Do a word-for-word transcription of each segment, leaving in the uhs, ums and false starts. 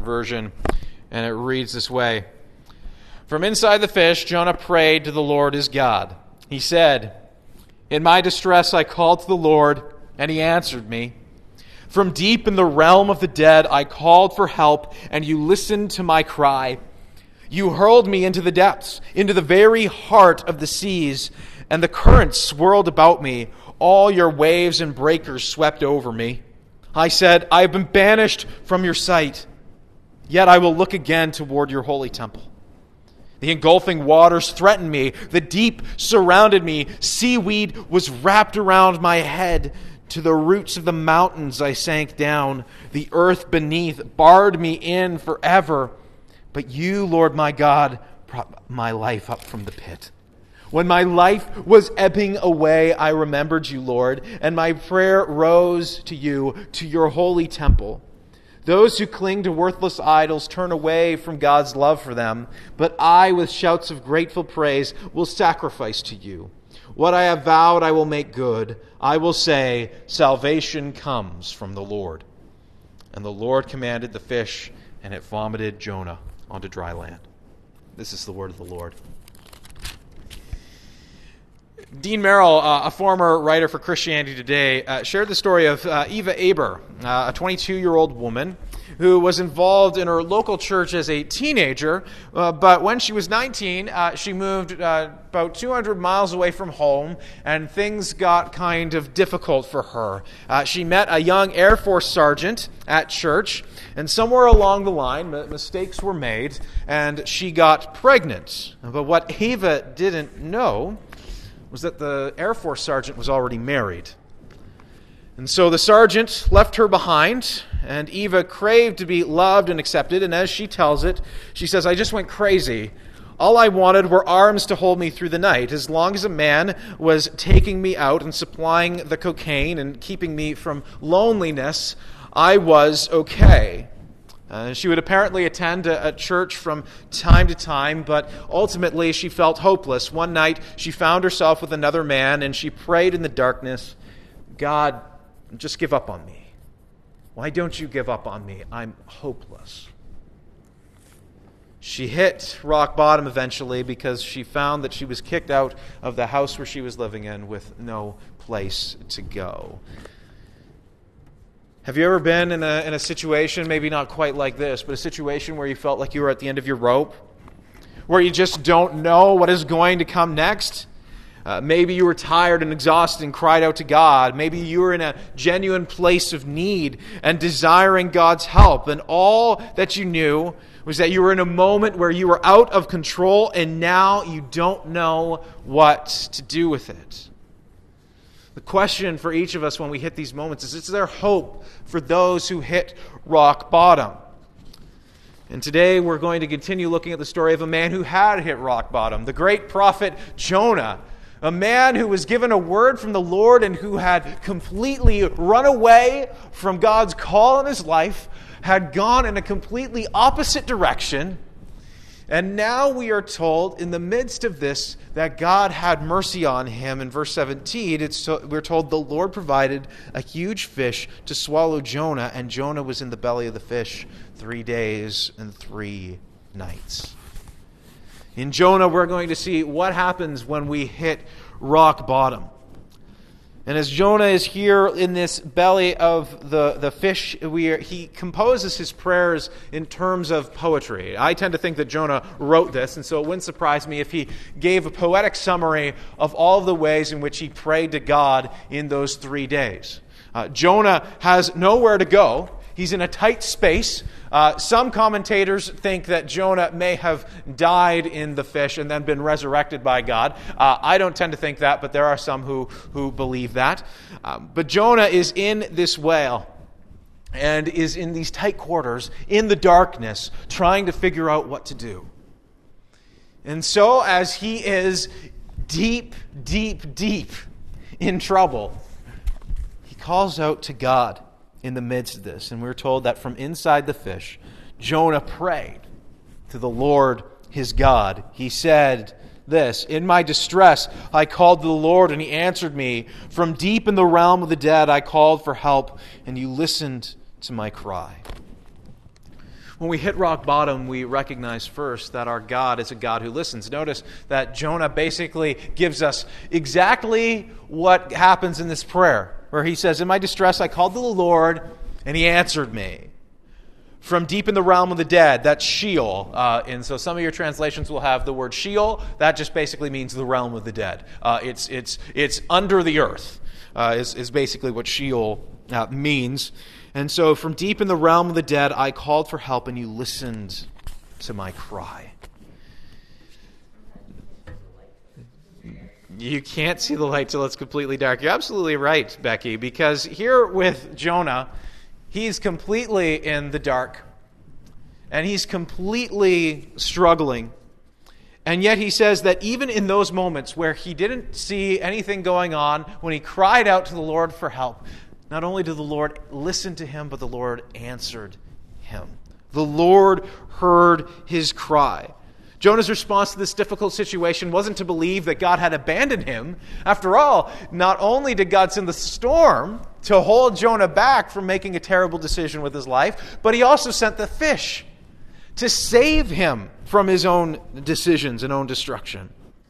version, and it reads this way. From inside the fish, Jonah prayed to the Lord his God. He said, "In my distress I called to the Lord, and he answered me. From deep in the realm of the dead I called for help, and you listened to my cry. You hurled me into the depths, into the very heart of the seas, and the currents swirled about me. All your waves and breakers swept over me. I said, I have been banished from your sight, yet I will look again toward your holy temple. The engulfing waters threatened me. The deep surrounded me. Seaweed was wrapped around my head. To the roots of the mountains I sank down. The earth beneath barred me in forever. But you, Lord my God, brought my life up from the pit. When my life was ebbing away, I remembered you, Lord, and my prayer rose to you, to your holy temple. Those who cling to worthless idols turn away from God's love for them, but I, with shouts of grateful praise, will sacrifice to you. What I have vowed I will make good. I will say, salvation comes from the Lord. And the Lord commanded the fish, and it vomited Jonah onto dry land. This is the word of the Lord. Dean Merrill, uh, a former writer for Christianity Today, uh, shared the story of uh, Eva Aber, uh, a twenty-two-year-old woman who was involved in her local church as a teenager, uh, but when she was nineteen, uh, she moved uh, about two hundred miles away from home, and things got kind of difficult for her. Uh, she met a young Air Force sergeant at church, and somewhere along the line, mistakes were made, and she got pregnant. But what Eva didn't know was that the Air Force sergeant was already married. And so the sergeant left her behind, and Eva craved to be loved and accepted, and as she tells it, she says, I just went crazy. All I wanted were arms to hold me through the night. As long as a man was taking me out and supplying the cocaine and keeping me from loneliness, I was okay. Uh, she would apparently attend a, a church from time to time, but ultimately she felt hopeless. One night she found herself with another man, and she prayed in the darkness, God, just give up on me. Why don't you give up on me? I'm hopeless. She hit rock bottom eventually because she found that she was kicked out of the house where she was living in with no place to go. Have you ever been in a in a situation, maybe not quite like this, but a situation where you felt like you were at the end of your rope? Where you just don't know what is going to come next? Uh, maybe you were tired and exhausted and cried out to God. Maybe you were in a genuine place of need and desiring God's help. And all that you knew was that you were in a moment where you were out of control and now you don't know what to do with it. The question for each of us when we hit these moments is, is there hope for those who hit rock bottom? And today we're going to continue looking at the story of a man who had hit rock bottom, the great prophet Jonah, a man who was given a word from the Lord and who had completely run away from God's call in his life, had gone in a completely opposite direction. And now we are told in the midst of this that God had mercy on him. In verse seventeen, it's to, we're told the Lord provided a huge fish to swallow Jonah, and Jonah was in the belly of the fish three days and three nights. In Jonah, we're going to see what happens when we hit rock bottom. And as Jonah is here in this belly of the, the fish, we are, he composes his prayers in terms of poetry. I tend to think that Jonah wrote this, and so it wouldn't surprise me if he gave a poetic summary of all of the ways in which he prayed to God in those three days. Uh, Jonah has nowhere to go. He's in a tight space. Uh, some commentators think that Jonah may have died in the fish and then been resurrected by God. Uh, I don't tend to think that, but there are some who, who believe that. Um, but Jonah is in this whale and is in these tight quarters, in the darkness, trying to figure out what to do. And so as he is deep, deep, deep in trouble, he calls out to God in the midst of this. And we're told that from inside the fish, Jonah prayed to the Lord his God. He said this, in my distress I called to the Lord, and he answered me. From deep in the realm of the dead I called for help, and you listened to my cry. When we hit rock bottom, we recognize first that our God is a God who listens. Notice that Jonah basically gives us exactly what happens in this prayer, where he says, "In my distress I called to the Lord, and he answered me." From deep in the realm of the dead, that's Sheol. Uh, and so some of your translations will have the word Sheol. That just basically means the realm of the dead. Uh, it's, it's, it's under the earth, uh, is, is basically what Sheol uh, means. And so from deep in the realm of the dead, I called for help, and you listened to my cry. You can't see the light till it's completely dark. You're absolutely right, Becky, because here with Jonah, he's completely in the dark, and he's completely struggling. And yet he says that even in those moments where he didn't see anything going on, when he cried out to the Lord for help, not only did the Lord listen to him, but the Lord answered him. The Lord heard his cry. Jonah's response to this difficult situation wasn't to believe that God had abandoned him. After all, not only did God send the storm to hold Jonah back from making a terrible decision with his life, but he also sent the fish to save him from his own decisions and own destruction.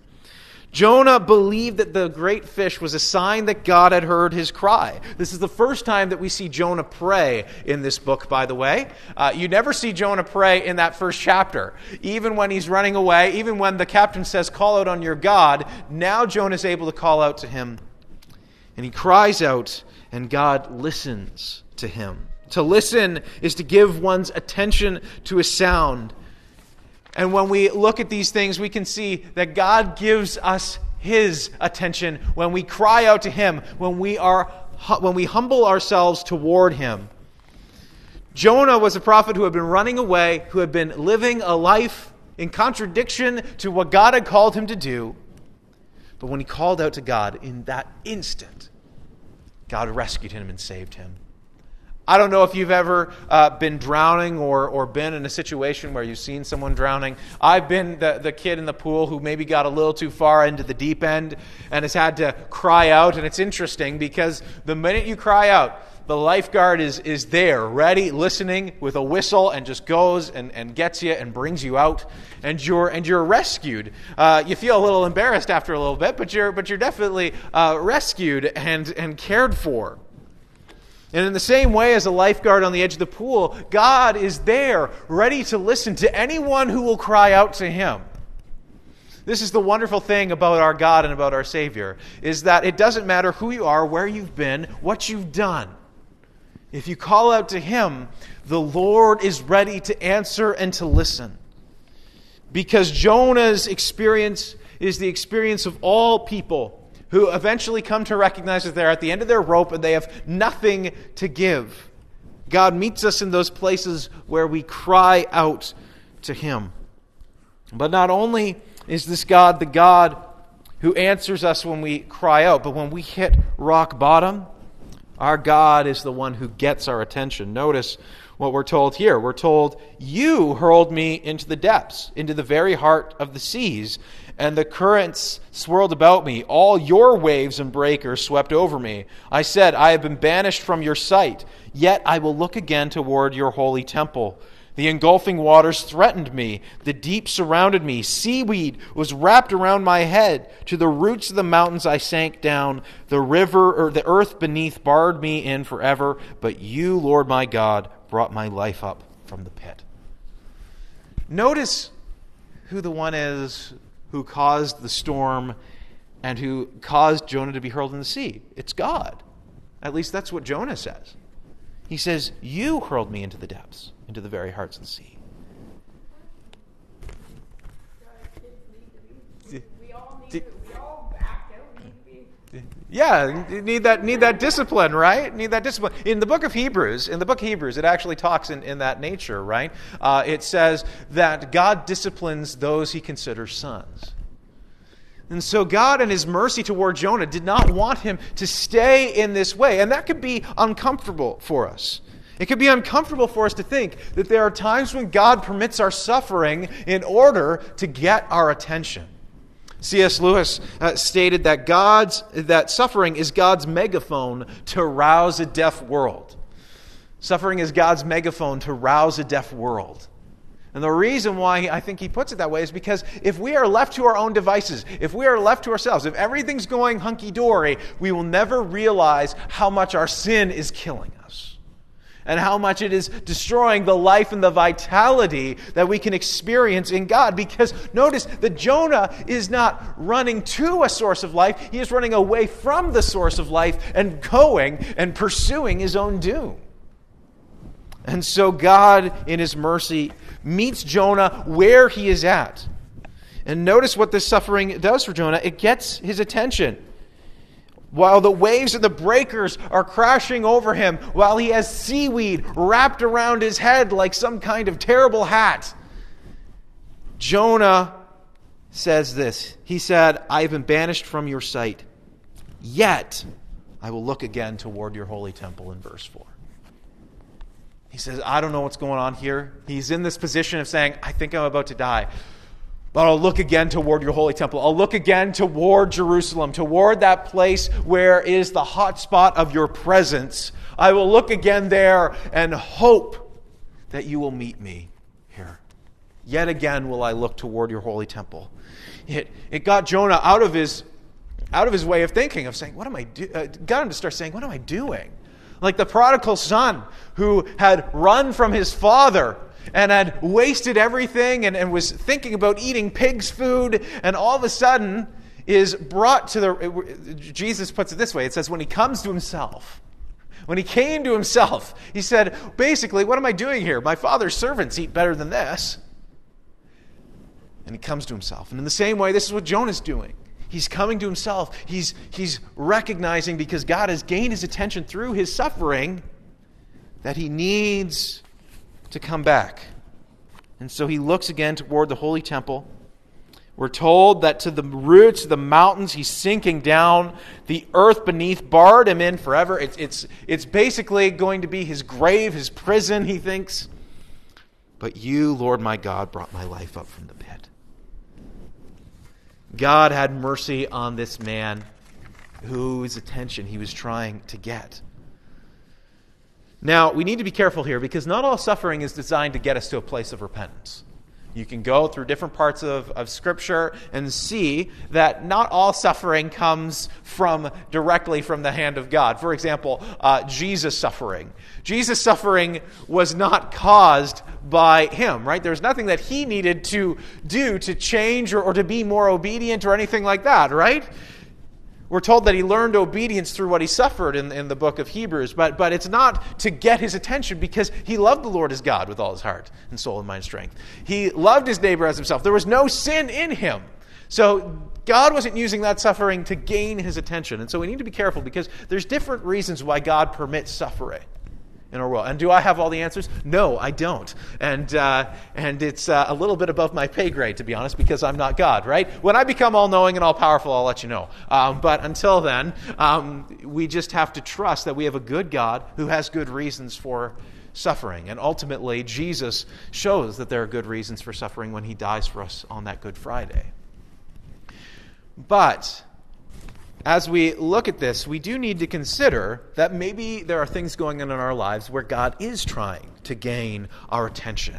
Jonah believed that the great fish was a sign that God had heard his cry. This is the first time that we see Jonah pray in this book, by the way. Uh, you never see Jonah pray in that first chapter. Even when he's running away, even when the captain says, "Call out on your God," now Jonah is able to call out to him. And he cries out, and God listens to him. To listen is to give one's attention to a sound. And when we look at these things, we can see that God gives us his attention when we cry out to him, when we are when we humble ourselves toward him. Jonah was a prophet who had been running away, who had been living a life in contradiction to what God had called him to do. But when he called out to God, in that instant, God rescued him and saved him. I don't know if you've ever uh, been drowning or, or been in a situation where you've seen someone drowning. I've been the, the kid in the pool who maybe got a little too far into the deep end and has had to cry out. And it's interesting because the minute you cry out, the lifeguard is, is there, ready, listening with a whistle, and just goes and, and gets you and brings you out, and you're and you're rescued. Uh, you feel a little embarrassed after a little bit, but you're but you're definitely uh, rescued and and cared for. And in the same way as a lifeguard on the edge of the pool, God is there, ready to listen to anyone who will cry out to him. This is the wonderful thing about our God and about our Savior, is that it doesn't matter who you are, where you've been, what you've done. If you call out to him, the Lord is ready to answer and to listen. Because Jonah's experience is the experience of all people who eventually come to recognize that they're at the end of their rope and they have nothing to give. God meets us in those places where we cry out to him. But not only is this God the God who answers us when we cry out, but when we hit rock bottom, our God is the one who gets our attention. Notice what we're told here. We're told, "You hurled me into the depths, into the very heart of the seas, and the currents swirled about me. All your waves and breakers swept over me. I said, I have been banished from your sight, yet I will look again toward your holy temple. The engulfing waters threatened me. The deep surrounded me. Seaweed was wrapped around my head. To the roots of the mountains I sank down. The river or the earth beneath barred me in forever. But you, Lord my God, brought my life up from the pit." Notice who the one is who caused the storm and who caused Jonah to be hurled in the sea. It's God. At least that's what Jonah says. He says, "You hurled me into the depths, into the very hearts of the sea." We all need to, we all act out, need to be. Yeah, you need that need that discipline, right? Need that discipline. In the book of Hebrews, in the book of Hebrews, it actually talks in, in that nature, right? Uh, it says that God disciplines those he considers sons. And so God, in his mercy toward Jonah, did not want him to stay in this way. And that could be uncomfortable for us. It could be uncomfortable for us to think that there are times when God permits our suffering in order to get our attention. C S Lewis uh, stated that God's that suffering is God's megaphone to rouse a deaf world. Suffering is God's megaphone to rouse a deaf world. And the reason why I think he puts it that way is because if we are left to our own devices, if we are left to ourselves, if everything's going hunky-dory, we will never realize how much our sin is killing us and how much it is destroying the life and the vitality that we can experience in God. Because notice that Jonah is not running to a source of life. He is running away from the source of life and going and pursuing his own doom. And so God, in his mercy, meets Jonah where he is at. And notice what this suffering does for Jonah. It gets his attention. While the waves and the breakers are crashing over him, while he has seaweed wrapped around his head like some kind of terrible hat, Jonah says this. He said, I have been banished from your sight, yet I will look again toward your holy temple, in verse four. He says, I don't know what's going on here. He's in this position of saying, I think I'm about to die. But I'll look again toward your holy temple. I'll look again toward Jerusalem, toward that place where is the hot spot of your presence. I will look again there and hope that you will meet me here. Yet again will I look toward your holy temple. It, it got Jonah out of his, out of his way of thinking, of saying, what am I do-? Uh, got him to start saying, what am I doing? Like the prodigal son who had run from his father and had wasted everything and, and was thinking about eating pig's food, and all of a sudden is brought to the... Jesus puts it this way. It says, when he comes to himself, when he came to himself, he said, basically, what am I doing here? My father's servants eat better than this. And he comes to himself. And in the same way, this is what Jonah's doing. He's coming to himself. He's, he's recognizing, because God has gained his attention through his suffering, that he needs to come back. And so he looks again toward the holy temple. We're told that to the roots of the mountains he's sinking down. The earth beneath barred him in forever. It's, it's, it's basically going to be his grave, his prison, he thinks. But you, Lord my God, brought my life up from the pit. God had mercy on this man whose attention he was trying to get. Now, we need to be careful here, because not all suffering is designed to get us to a place of repentance. You can go through different parts of, of Scripture and see that not all suffering comes from directly from the hand of God. For example, uh, Jesus' suffering. Jesus' suffering was not caused by him, right? There's nothing that he needed to do to change or, or to be more obedient or anything like that, right? We're told that he learned obedience through what he suffered in, in the book of Hebrews, but, but it's not to get his attention, because he loved the Lord his God with all his heart and soul and mind and strength. He loved his neighbor as himself. There was no sin in him. So God wasn't using that suffering to gain his attention. And so we need to be careful, because there's different reasons why God permits suffering in our world. And do I have all the answers? No, I don't. And uh, and it's uh, a little bit above my pay grade, to be honest, because I'm not God, right? When I become all-knowing and all-powerful, I'll let you know. Um, but until then, um, we just have to trust that we have a good God who has good reasons for suffering. And ultimately, Jesus shows that there are good reasons for suffering when he dies for us on that Good Friday. But as we look at this, we do need to consider that maybe there are things going on in our lives where God is trying to gain our attention.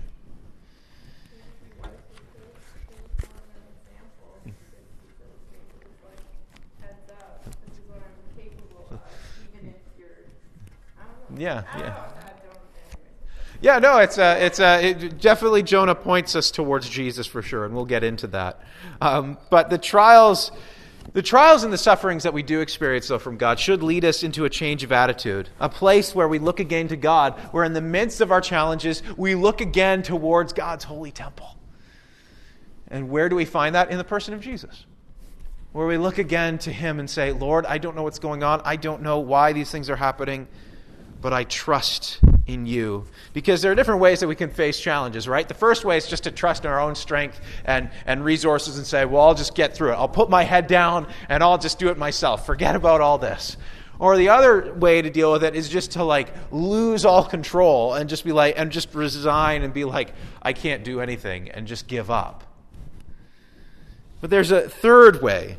Yeah, yeah. Yeah, no, it's uh, it's uh, it, definitely Jonah points us towards Jesus for sure, and we'll get into that. Um, but the trials... The trials and the sufferings that we do experience, though, from God should lead us into a change of attitude, a place where we look again to God, where in the midst of our challenges, we look again towards God's holy temple. And where do we find that? In the person of Jesus, where we look again to him and say, Lord, I don't know what's going on. I don't know why these things are happening, but I trust in you. Because there are different ways that we can face challenges, right? The first way is just to trust in our own strength and, and resources and say, well, I'll just get through it. I'll put my head down and I'll just do it myself. Forget about all this. Or the other way to deal with it is just to like lose all control and just be like, and just resign and be like, I can't do anything, and just give up. But there's a third way.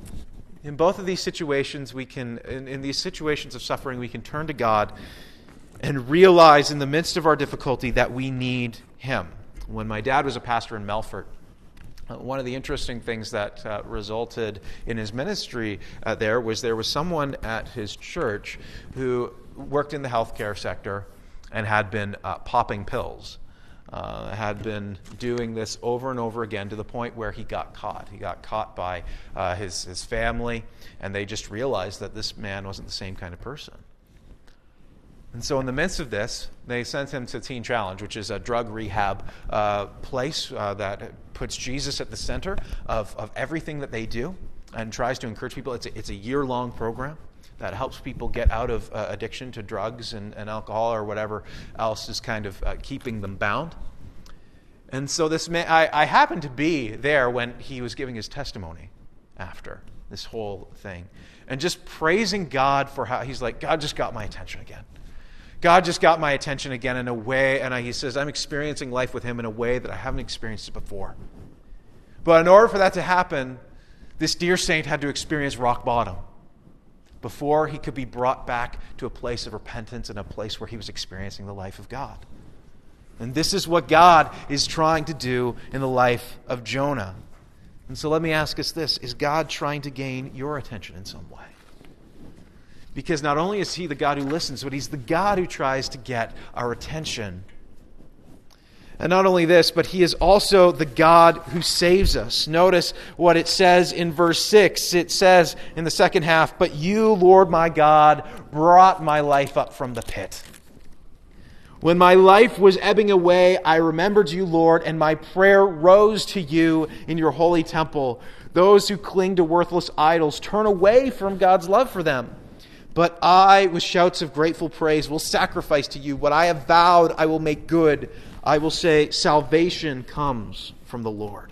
In both of these situations, we can, in, in these situations of suffering, we can turn to God and realize in the midst of our difficulty that we need him. When my dad was a pastor in Melfort, uh, one of the interesting things that uh, resulted in his ministry uh, there was there was someone at his church who worked in the healthcare sector and had been uh, popping pills. Uh, had been doing this over and over again to the point where he got caught. He got caught by uh, his, his family, and they just realized that this man wasn't the same kind of person. And so in the midst of this, they sent him to Teen Challenge, which is a drug rehab uh, place uh, that puts Jesus at the center of, of everything that they do and tries to encourage people. It's a, it's a year-long program that helps people get out of uh, addiction to drugs and, and alcohol or whatever else is kind of uh, keeping them bound. And so this man, I, I happened to be there when he was giving his testimony after this whole thing. And just praising God for how, he's like, God just got my attention again. God just got my attention again in a way, and I, he says, I'm experiencing life with him in a way that I haven't experienced it before. But in order for that to happen, this dear saint had to experience rock bottom before he could be brought back to a place of repentance and a place where he was experiencing the life of God. And this is what God is trying to do in the life of Jonah. And so let me ask us this, is God trying to gain your attention in some way? Because not only is he the God who listens, but he's the God who tries to get our attention. And not only this, but he is also the God who saves us. Notice what it says in verse six. It says in the second half, but you, Lord my God, brought my life up from the pit. When my life was ebbing away, I remembered you, Lord, and my prayer rose to you in your holy temple. Those who cling to worthless idols turn away from God's love for them. But I, with shouts of grateful praise, will sacrifice to you. What I have vowed, I will make good. I will say, salvation comes from the Lord.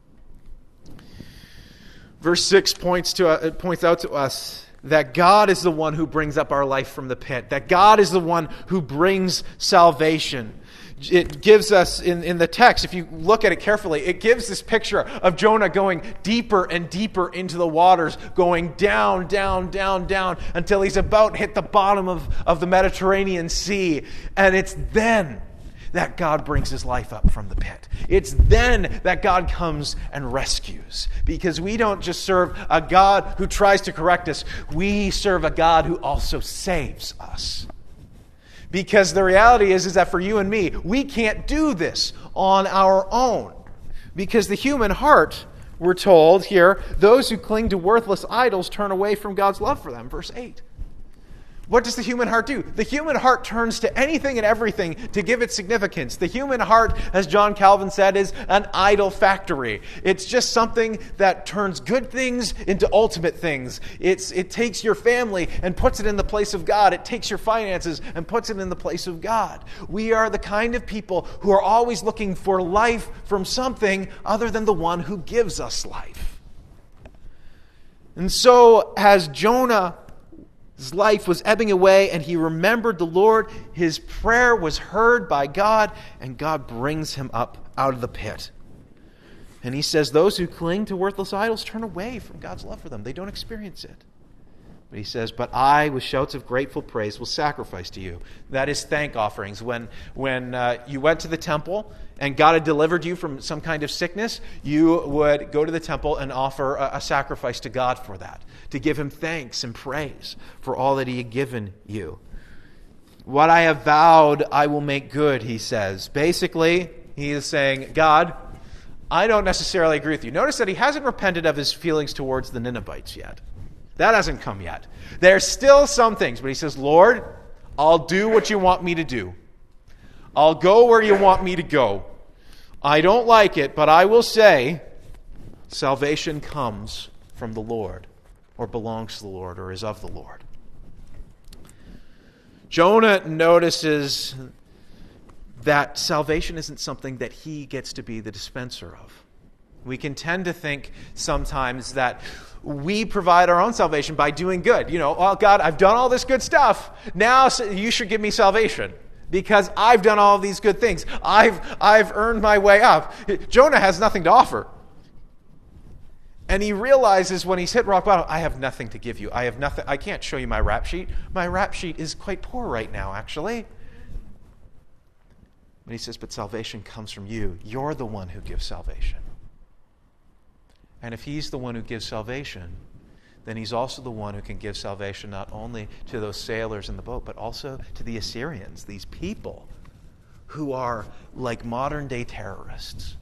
Verse six points to uh, points out to us that God is the one who brings up our life from the pit. That God is the one who brings salvation. It gives us, in, in the text, if you look at it carefully, it gives this picture of Jonah going deeper and deeper into the waters, going down, down, down, down, until he's about to hit the bottom of, of the Mediterranean Sea. And it's then that God brings his life up from the pit. It's then that God comes and rescues. Because we don't just serve a God who tries to correct us. We serve a God who also saves us. Because the reality is, is that for you and me, we can't do this on our own. Because the human heart, we're told here, those who cling to worthless idols turn away from God's love for them. Verse eight. What does the human heart do? The human heart turns to anything and everything to give it significance. The human heart, as John Calvin said, is an idol factory. It's just something that turns good things into ultimate things. It's, it takes your family and puts it in the place of God. It takes your finances and puts it in the place of God. We are the kind of people who are always looking for life from something other than the one who gives us life. And so, as Jonah, his life was ebbing away, and he remembered the Lord. His prayer was heard by God, and God brings him up out of the pit. And he says, those who cling to worthless idols turn away from God's love for them. They don't experience it. But he says, but I, with shouts of grateful praise, will sacrifice to you. That is thank offerings. When, when uh, you went to the temple and God had delivered you from some kind of sickness, you would go to the temple and offer a, a sacrifice to God for that, to give him thanks and praise for all that he had given you. What I have vowed, I will make good, he says. Basically, he is saying, God, I don't necessarily agree with you. Notice that he hasn't repented of his feelings towards the Ninevites yet. That hasn't come yet. There's still some things, but he says, Lord, I'll do what you want me to do. I'll go where you want me to go. I don't like it, but I will say, salvation comes from the Lord, or belongs to the Lord, or is of the Lord. Jonah notices that salvation isn't something that he gets to be the dispenser of. We can tend to think sometimes that we provide our own salvation by doing good. You know, oh God, I've done all this good stuff. Now you should give me salvation because I've done all of these good things. I've, I've earned my way up. Jonah has nothing to offer. And he realizes when he's hit rock bottom, I have nothing to give you. I have nothing. I can't show you my rap sheet. My rap sheet is quite poor right now, actually. But he says, but salvation comes from you. You're the one who gives salvation. And if he's the one who gives salvation, then he's also the one who can give salvation not only to those sailors in the boat, but also to the Assyrians, these people who are like modern-day terrorists.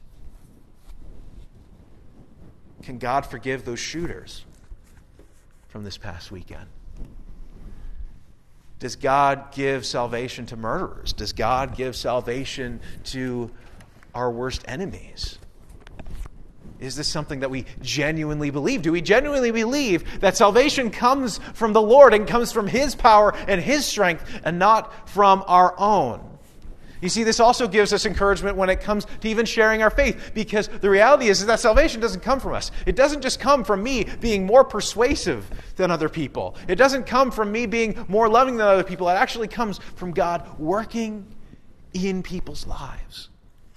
Can God forgive those shooters from this past weekend? Does God give salvation to murderers? Does God give salvation to our worst enemies? Is this something that we genuinely believe? Do we genuinely believe that salvation comes from the Lord and comes from His power and His strength and not from our own? You see, this also gives us encouragement when it comes to even sharing our faith, because the reality is, is that salvation doesn't come from us. It doesn't just come from me being more persuasive than other people. It doesn't come from me being more loving than other people. It actually comes from God working in people's lives.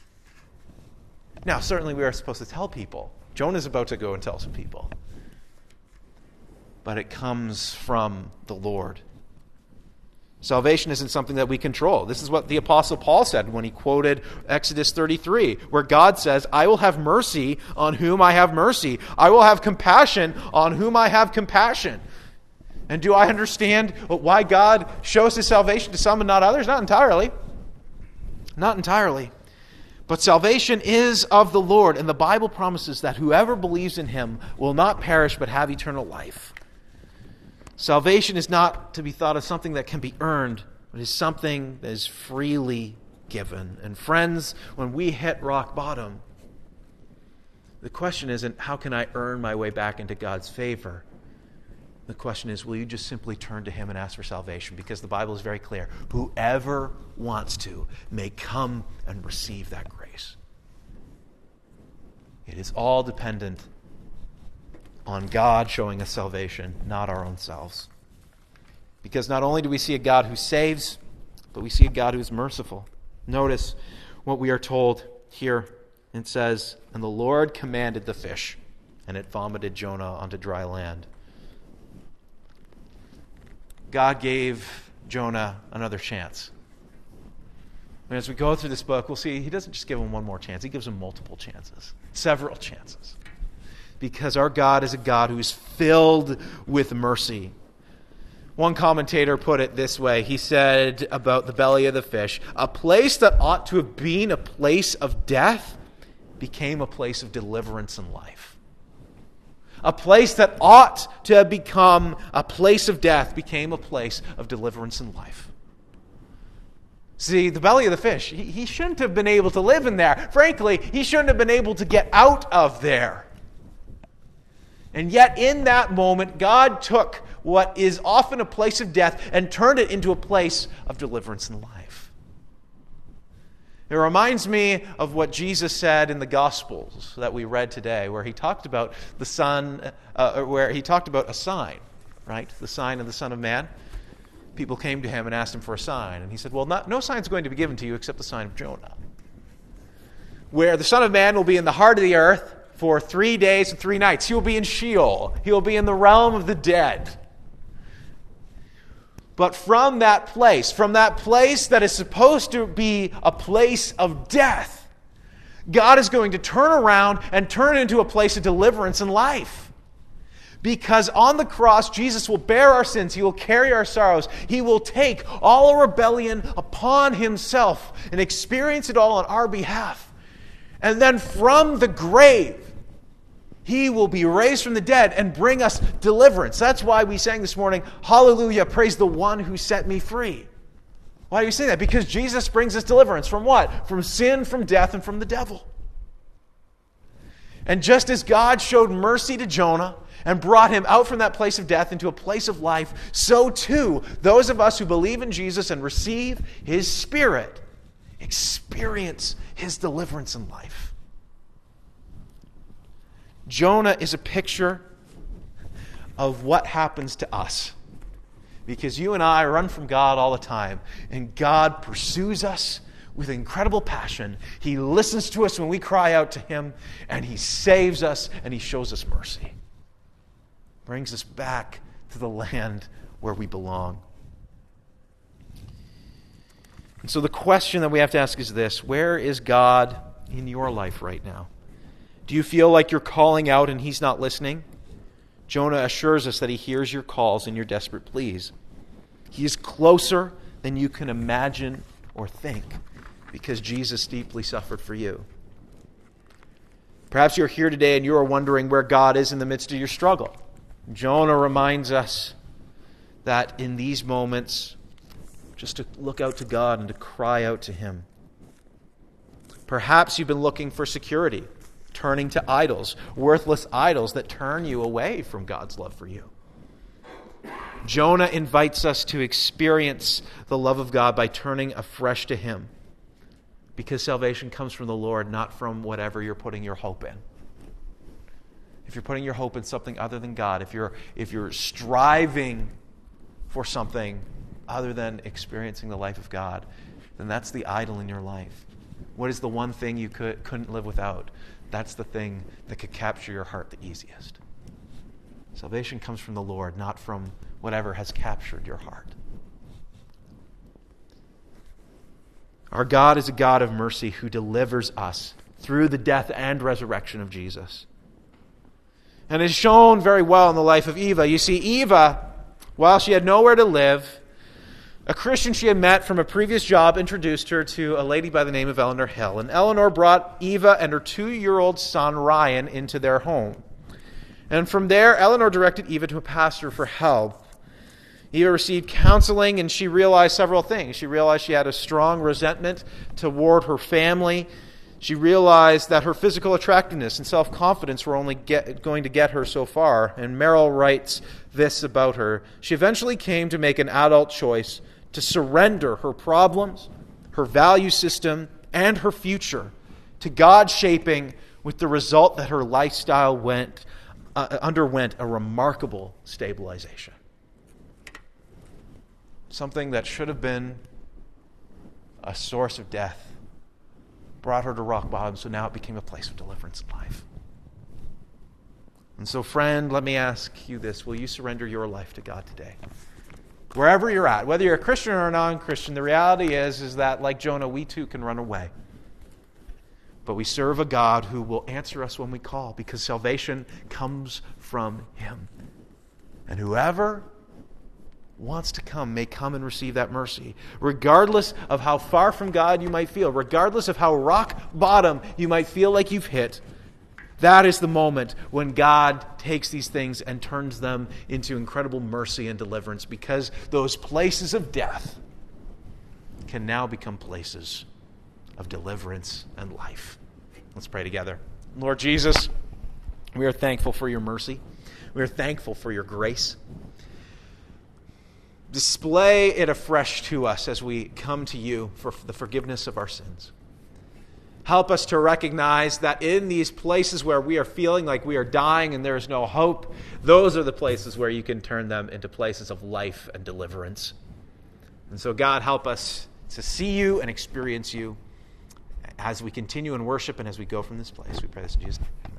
Now, certainly we are supposed to tell people. Jonah's about to go and tell some people. But it comes from the Lord. Salvation isn't something that we control. This is what the Apostle Paul said when he quoted Exodus thirty-three, where God says, I will have mercy on whom I have mercy. I will have compassion on whom I have compassion. And do I understand why God shows His salvation to some and not others? Not entirely. Not entirely. But salvation is of the Lord, and the Bible promises that whoever believes in Him will not perish but have eternal life. Salvation is not to be thought of something that can be earned, but is something that is freely given. And friends, when we hit rock bottom, the question isn't, how can I earn my way back into God's favor? The question is, will you just simply turn to Him and ask for salvation? Because the Bible is very clear. Whoever wants to may come and receive that grace. It is all dependent on God showing us salvation, not our own selves. Because not only do we see a God who saves, but we see a God who is merciful. Notice what we are told here. It says, and the Lord commanded the fish, and it vomited Jonah onto dry land. God gave Jonah another chance. And as we go through this book, we'll see He doesn't just give him one more chance. He gives him multiple chances, several chances. Because our God is a God who is filled with mercy. One commentator put it this way. He said about the belly of the fish, a place that ought to have been a place of death became a place of deliverance and life. A place that ought to have become a place of death became a place of deliverance and life. See, the belly of the fish, he, he shouldn't have been able to live in there. Frankly, he shouldn't have been able to get out of there. And yet in that moment, God took what is often a place of death and turned it into a place of deliverance and life. It reminds me of what Jesus said in the Gospels that we read today, where he talked about the Son, uh, where he talked about a sign, right? The sign of the Son of Man. People came to him and asked him for a sign. And he said, well, not, no sign is going to be given to you except the sign of Jonah, where the Son of Man will be in the heart of the earth for three days and three nights. He will be in Sheol. He will be in the realm of the dead. But from that place, from that place that is supposed to be a place of death, God is going to turn around and turn it into a place of deliverance and life. Because on the cross, Jesus will bear our sins. He will carry our sorrows. He will take all our rebellion upon Himself and experience it all on our behalf. And then from the grave, He will be raised from the dead and bring us deliverance. That's why we sang this morning, hallelujah, praise the one who set me free. Why do you say that? Because Jesus brings us deliverance. From what? From sin, from death, and from the devil. And just as God showed mercy to Jonah and brought him out from that place of death into a place of life, so too, those of us who believe in Jesus and receive His Spirit experience His deliverance in life. Jonah is a picture of what happens to us. Because you and I run from God all the time, and God pursues us with incredible passion. He listens to us when we cry out to Him, and He saves us, and He shows us mercy. Brings us back to the land where we belong. And so the question that we have to ask is this: where is God in your life right now? Do you feel like you're calling out and He's not listening? Jonah assures us that He hears your calls and your desperate pleas. He is closer than you can imagine or think, because Jesus deeply suffered for you. Perhaps you're here today and you are wondering where God is in the midst of your struggle. Jonah reminds us that in these moments, just to look out to God and to cry out to Him. Perhaps you've been looking for security, turning to idols, worthless idols that turn you away from God's love for you. Jonah invites us to experience the love of God by turning afresh to Him, because salvation comes from the Lord, not from whatever you're putting your hope in. If you're putting your hope in something other than God, if you're if you're striving for something other than experiencing the life of God, then that's the idol in your life. What is the one thing you could, couldn't live without? That's the thing that could capture your heart the easiest. Salvation comes from the Lord, not from whatever has captured your heart. Our God is a God of mercy who delivers us through the death and resurrection of Jesus. And is shown very well in the life of Eva. You see, Eva, while she had nowhere to live, a Christian she had met from a previous job introduced her to a lady by the name of Eleanor Hill. And Eleanor brought Eva and her two-year-old son Ryan into their home. And from there, Eleanor directed Eva to a pastor for help. Eva received counseling, and she realized several things. She realized she had a strong resentment toward her family. She realized that her physical attractiveness and self-confidence were only get, going to get her so far. And Merrill writes this about her: she eventually came to make an adult choice to surrender her problems, her value system, and her future to God shaping, with the result that her lifestyle went uh, underwent a remarkable stabilization. Something that should have been a source of death brought her to rock bottom, so now it became a place of deliverance and life. And so, friend, let me ask you this: will you surrender your life to God today? Wherever you're at, whether you're a Christian or a non-Christian, the reality is, is that, like Jonah, we too can run away. But we serve a God who will answer us when we call, because salvation comes from Him. And whoever wants to come may come and receive that mercy, regardless of how far from God you might feel, regardless of how rock bottom you might feel like you've hit. That is the moment when God takes these things and turns them into incredible mercy and deliverance, because those places of death can now become places of deliverance and life. Let's pray together. Lord Jesus, we are thankful for your mercy. We are thankful for your grace. Display it afresh to us as we come to you for the forgiveness of our sins. Help us to recognize that in these places where we are feeling like we are dying and there is no hope, those are the places where you can turn them into places of life and deliverance. And so, God, help us to see you and experience you as we continue in worship and as we go from this place. We pray this in Jesus' name.